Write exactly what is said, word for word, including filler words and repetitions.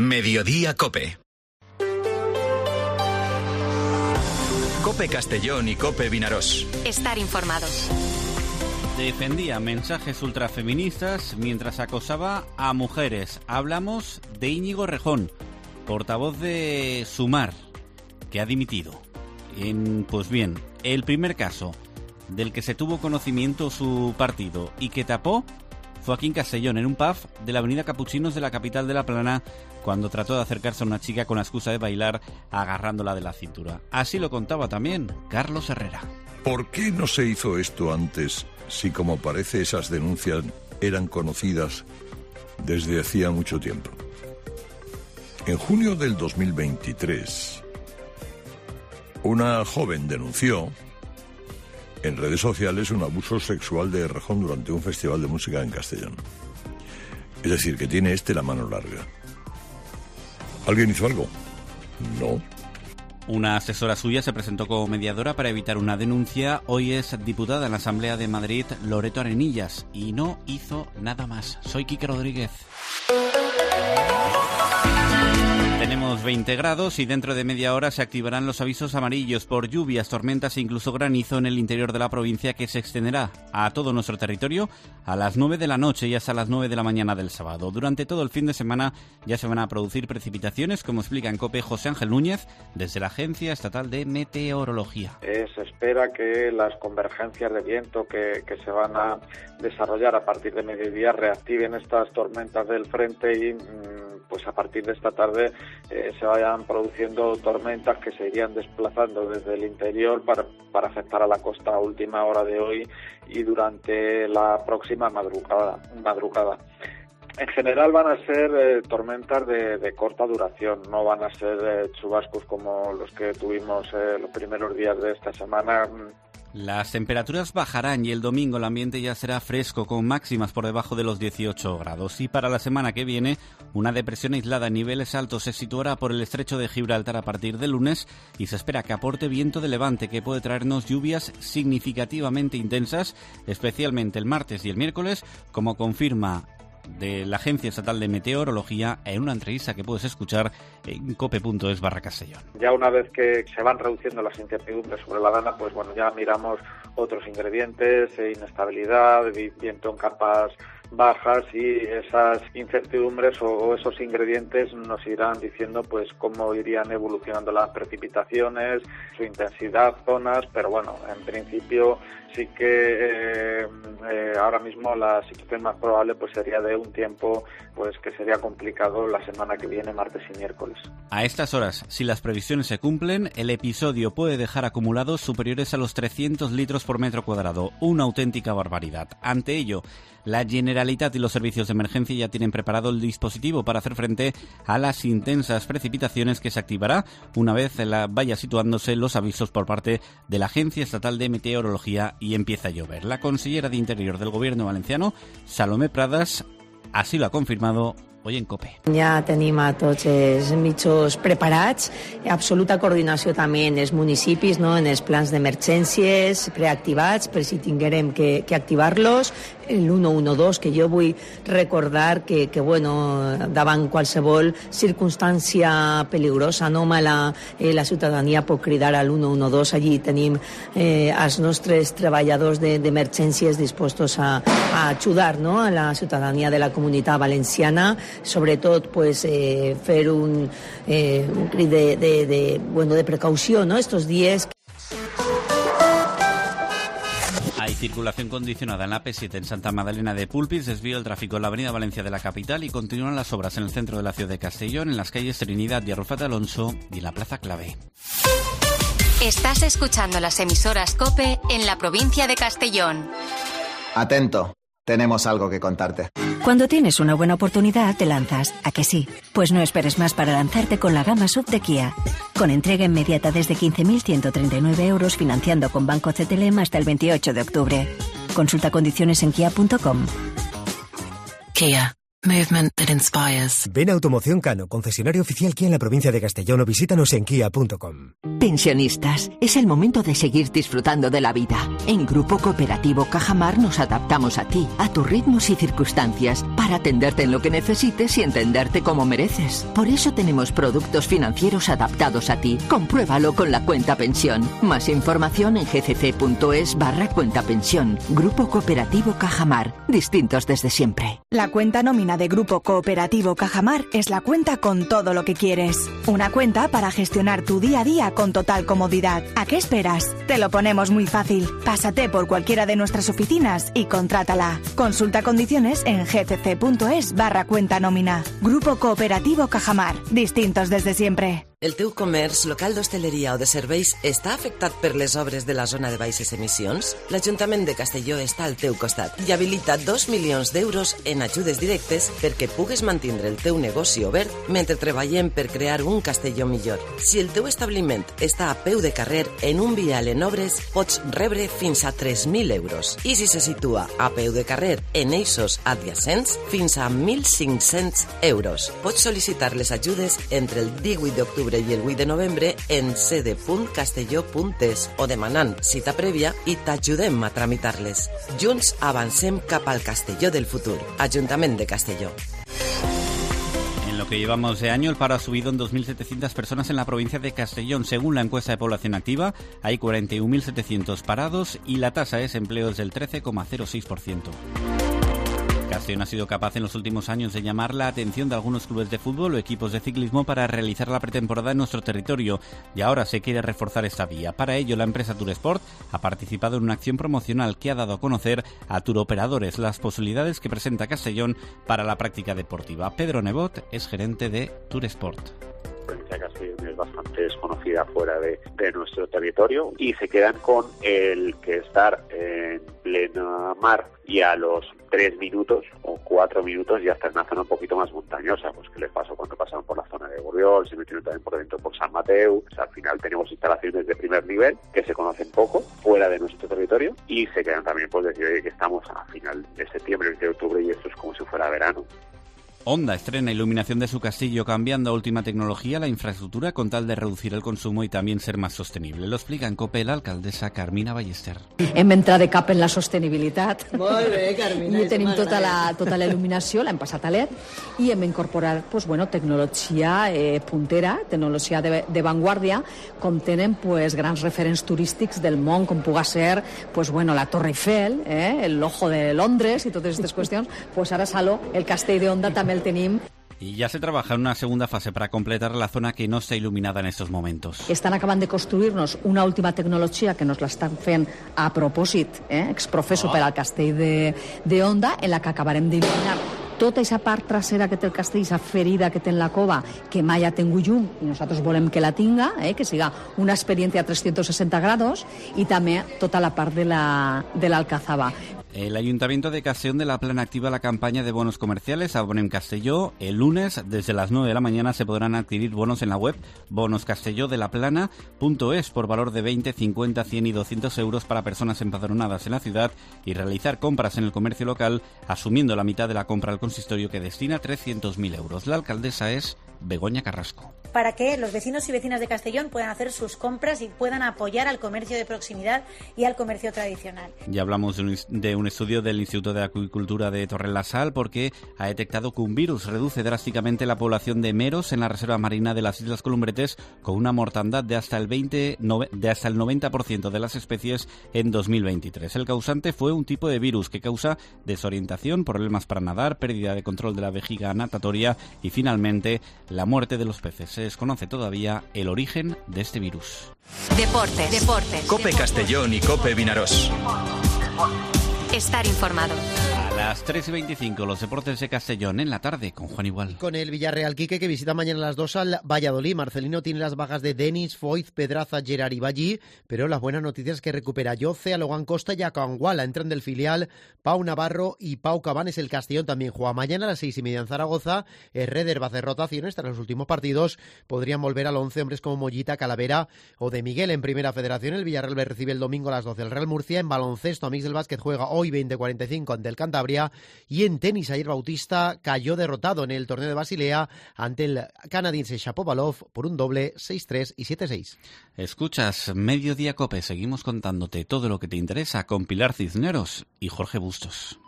Mediodía Cope. Cope Castellón y Cope Vinarós. Estar informados. Defendía mensajes ultrafeministas mientras acosaba a mujeres. Hablamos de Íñigo Errejón, portavoz de Sumar, que ha dimitido. En, pues bien, el primer caso del que se tuvo conocimiento su partido y que tapó fue aquí en Castellón, en un pub de la avenida Capuchinos de la capital de La Plana, cuando trató de acercarse a una chica con la excusa de bailar agarrándola de la cintura. Así lo contaba también Carlos Herrera. ¿Por qué no se hizo esto antes, si como parece esas denuncias eran conocidas desde hacía mucho tiempo? En junio del dos mil veintitrés, una joven denunció en redes sociales un abuso sexual de Errejón durante un festival de música en Castellón. Es decir, que tiene este la mano larga. ¿Alguien hizo algo? No. Una asesora suya se presentó como mediadora para evitar una denuncia. Hoy es diputada en la Asamblea de Madrid, Loreto Arenillas, y no hizo nada más. Soy Quique Rodríguez. Tenemos veinte grados y dentro de media hora se activarán los avisos amarillos por lluvias, tormentas e incluso granizo en el interior de la provincia, que se extenderá a todo nuestro territorio a las nueve de la noche y hasta las nueve de la mañana del sábado. Durante todo el fin de semana ya se van a producir precipitaciones, como explica en COPE José Ángel Núñez, desde la Agencia Estatal de Meteorología. Eh, se espera que las convergencias de viento que, que se van a desarrollar a partir de mediodía reactiven estas tormentas del frente y pues a partir de esta tarde eh, se vayan produciendo tormentas que se irían desplazando desde el interior para, para afectar a la costa a última hora de hoy y durante la próxima madrugada. madrugada. En general van a ser eh, tormentas de, de corta duración, no van a ser eh, chubascos como los que tuvimos eh, los primeros días de esta semana. Las temperaturas bajarán y el domingo el ambiente ya será fresco, con máximas por debajo de los dieciocho grados. Y para la semana que viene, una depresión aislada a niveles altos se situará por el estrecho de Gibraltar a partir del lunes y se espera que aporte viento de levante que puede traernos lluvias significativamente intensas, especialmente el martes y el miércoles, como confirma de la Agencia Estatal de Meteorología en una entrevista que puedes escuchar en cope punto es barra Castellón. Ya una vez que se van reduciendo las incertidumbres sobre la dana, pues bueno, ya miramos otros ingredientes, eh, inestabilidad, viento en capas bajas, y esas incertidumbres o, o esos ingredientes nos irán diciendo pues cómo irían evolucionando las precipitaciones, su intensidad, zonas, pero bueno, en principio sí que eh, eh, ahora mismo la situación más probable pues sería de un tiempo pues que sería complicado la semana que viene, martes y miércoles. A estas horas, si las previsiones se cumplen, el episodio puede dejar acumulados superiores a los trescientos litros por metro cuadrado, una auténtica barbaridad. Ante ello, la Generalitat y los servicios de emergencia ya tienen preparado el dispositivo para hacer frente a las intensas precipitaciones que se activará una vez la vaya situándose los avisos por parte de la Agencia Estatal de Meteorología y empieza a llover. La consellera de Interior del Gobierno valenciano, Salomé Pradas, así lo ha confirmado hoy en COPE. Ja tenim a tots els mitjos preparats, absoluta coordinació també en els municipis, no? En els plans d'emergències preactivats per si tinguérem que, que activar-los, el uno uno dos, que jo vull recordar que, que bueno, davant qualsevol circumstància peligrosa, anòmala, eh, la ciutadania pot cridar al uno uno dos. Allí tenim eh, els nostres treballadors de, d'emergències dispostos a, a ajudar, no? A la ciutadania de la comunitat valenciana, sobretot pues, eh, fer un, eh, un crit de, de, de, bueno, de precaució, ¿no? Estos días. Hay circulación condicionada en la A P siete en Santa Magdalena de Pulpis, desvío el tráfico en la avenida Valencia de la capital y continúan las obras en el centro de la ciudad de Castellón, en las calles Trinidad y Arrufat Alonso y en la Plaza Clave. Estás escuchando las emisoras COPE en la provincia de Castellón. Atento, tenemos algo que contarte. Cuando tienes una buena oportunidad, te lanzas. ¿A que sí? Pues no esperes más para lanzarte con la gama S U V de Kia. Con entrega inmediata desde quince mil ciento treinta y nueve euros, financiando con Banco C T L M hasta el veintiocho de octubre. Consulta condiciones en kia punto com. Kia. Movement that inspires. Ven a Automoción Cano, concesionario oficial Kia en la provincia de Castellón, o visítanos en kia punto com. Pensionistas, es el momento de seguir disfrutando de la vida. En Grupo Cooperativo Cajamar nos adaptamos a ti, a tus ritmos y circunstancias, para atenderte en lo que necesites y entenderte como mereces. Por eso tenemos productos financieros adaptados a ti. Compruébalo con la cuenta pensión. Más información en gcc.es barra cuenta pensión. Grupo Cooperativo Cajamar, distintos desde siempre. La cuenta nómina de Grupo Cooperativo Cajamar es la cuenta con todo lo que quieres. Una cuenta para gestionar tu día a día con total comodidad. ¿A qué esperas? Te lo ponemos muy fácil. Pásate por cualquiera de nuestras oficinas y contrátala. Consulta condiciones en gcc.es barra cuenta nómina. Grupo Cooperativo Cajamar, distintos desde siempre. El teu comerç, local d'hostaleria o de serveis està afectat per les obres de la zona de baixes emissions? L'Ajuntament de Castelló està al teu costat i habilita dos milions d'euros en ajudes directes perquè pugues mantindre el teu negoci obert mentre treballem per crear un Castelló millor. Si el teu establiment està a peu de carrer en un vial en obres, pots rebre fins a tres mil euros. I si se situa a peu de carrer en eixos adjacents, fins a mil cinc-cents euros. Pots sol·licitar les ajudes entre el divuit d'octubre i el vuit de novembre en sede punt castelló punt es o demanant cita prèvia i t'ajudem a tramitar-les. Junts avancem cap al Castelló del futur. Ajuntament de Castelló. En lo que llevamos de año, el paro ha subido en dos mil setecientas personas en la provincia de Castellón. Según la encuesta de población activa, hay cuarenta y un mil setecientos parados y la tasa de desempleo es del trece coma cero seis por ciento. Castellón ha sido capaz en los últimos años de llamar la atención de algunos clubes de fútbol o equipos de ciclismo para realizar la pretemporada en nuestro territorio y ahora se quiere reforzar esta vía. Para ello, la empresa Turesport ha participado en una acción promocional que ha dado a conocer a turoperadores las posibilidades que presenta Castellón para la práctica deportiva. Pedro Nebot es gerente de Turesport. La provincia de Castellón es bastante desconocida fuera de, de nuestro territorio y se quedan con el que estar en plena mar y a los tres minutos o cuatro minutos ya está en una zona un poquito más montañosa, pues que les pasó cuando pasaron por la zona de Borriol, se metieron también por dentro por San Mateo. O sea, al final tenemos instalaciones de primer nivel que se conocen poco fuera de nuestro territorio y se quedan también pues decir oye, que estamos a final de septiembre, veinte de octubre y esto es como si fuera verano. Honda estrena iluminación de su castillo cambiando a última tecnología la infraestructura con tal de reducir el consumo y también ser más sostenible. Lo explica en COPE la alcaldessa Carmina Ballester. Hem entrat de cap en la sostenibilitat. Molt bé, Carmina. I tenim tota la, tota la il·luminació, l'hem passat a L E D i hem incorporat pues, bueno, tecnologia eh, puntera, tecnologia de, de vanguardia, com tenen pues, grans referents turístics del món, com puga ser pues, bueno, la Torre Eiffel, eh, el Ojo de Londres i totes aquestes qüestions. Pues ara Saló, el castell de Honda també el tenim. Y ya se trabaja en una segunda fase para completar la zona que no está iluminada en estos momentos. Estan acabant de construir-nos una última tecnologia que nos l'estan fent a propòsit, eh, exprofeso oh. per al castell de, de Honda, en la que acabarem d'il·luminar tota aquesta part trasera que té el castell, aquesta ferida que té en la cova, que mai ha tingut llum, i nosaltres volem que la tinga, eh, que siga una experiència a trescientos sesenta grados, i també tota la part de la, de l'Alcazaba. El Ayuntamiento de Castellón de la Plana activa la campaña de bonos comerciales Abonem Castelló. El lunes, desde las nueve de la mañana, se podrán adquirir bonos en la web bonos castelló de la plana punto es por valor de veinte, cincuenta, cien y doscientos euros para personas empadronadas en la ciudad y realizar compras en el comercio local, asumiendo la mitad de la compra al consistorio que destina trescientos mil euros. La alcaldesa es Begoña Carrasco. Para que los vecinos y vecinas de Castellón puedan hacer sus compras y puedan apoyar al comercio de proximidad y al comercio tradicional. Ya hablamos de un, de un estudio del Instituto de Acuicultura de Torrelasal porque ha detectado que un virus reduce drásticamente la población de meros en la reserva marina de las Islas Columbretes con una mortandad de hasta el veinte, de hasta el noventa por ciento de las especies en dos mil veintitrés. El causante fue un tipo de virus que causa desorientación, problemas para nadar, pérdida de control de la vejiga natatoria y finalmente la muerte de los peces. Se desconoce todavía el origen de este virus. Deportes, deportes. COPE Castellón y COPE Vinaroz. Estar informado. A las tres y veinticinco, los deportes de Castellón en la tarde con Juan Igual. Con el Villarreal Quique, que visita mañana a las dos al Valladolid. Marcelino tiene las bajas de Denis, Foyt, Pedraza, Gerard y Ballí, pero las buenas noticias es que recupera Yoce, a Logan Costa y a Canguala. Entran del filial Pau Navarro y Pau Cabanes. El Castellón también juega mañana a las seis y media en Zaragoza. Herreder va a hacer rotaciones tras los últimos partidos. Podrían volver al once hombres como Mollita, Calavera o de Miguel. En Primera Federación, el Villarreal recibe el domingo a las doce el Real Murcia. En baloncesto, Amix del Básquet juega hoy veinte cuarenta y cinco ante el Cantabria. Sanabria. Y en tenis, ayer Bautista cayó derrotado en el torneo de Basilea ante el canadiense Shapovalov por un doble seis tres y siete seis. Escuchas Mediodía Cope, seguimos contándote todo lo que te interesa con Pilar Cisneros y Jorge Bustos.